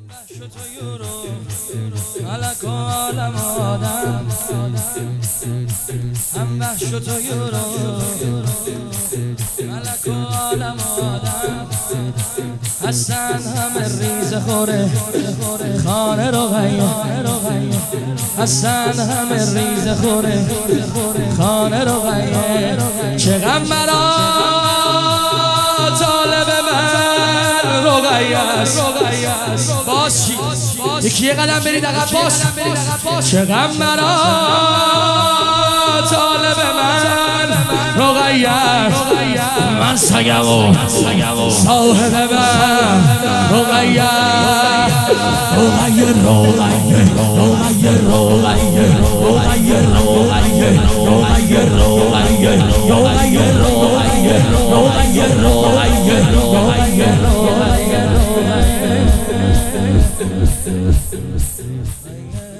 ملک و عالم آدم هم وحش و طیورو ملک و عالم آدم هستن همه ریز خوره خانه رو غیر هستن همه ریز خوره خانه رو غیر چه غم مرا طالب من رقیه‌ست باز چی یکی یه قدم برید عقب باز چه غم مرا طالب من رقیه‌ست من سگم و صاحب من رقیه‌ست رقیه